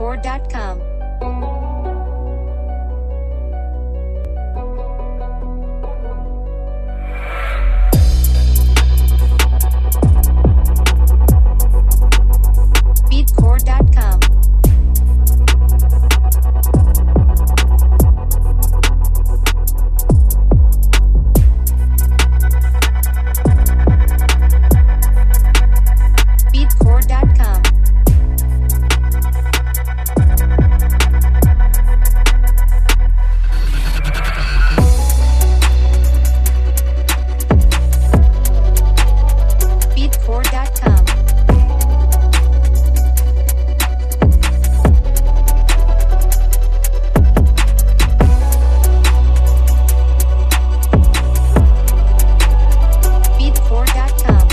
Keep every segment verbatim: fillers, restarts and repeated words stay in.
Beatcore dot com. Beatcore dot com. Beatcore dot com. Beatcore dot com. Beatcore dot com.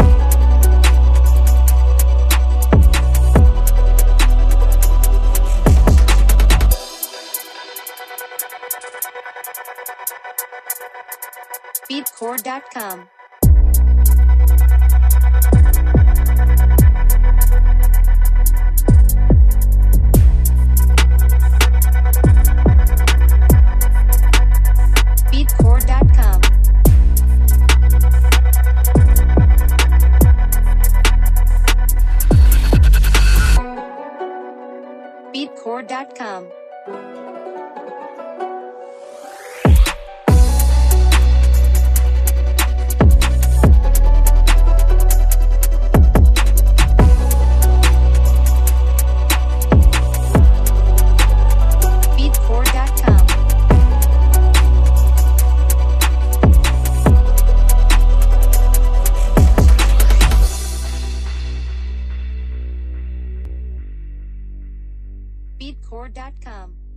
Beatcore dot com. Beatcore dot com. Beatcore dot com. Beatcore dot com. Beatcore dot com.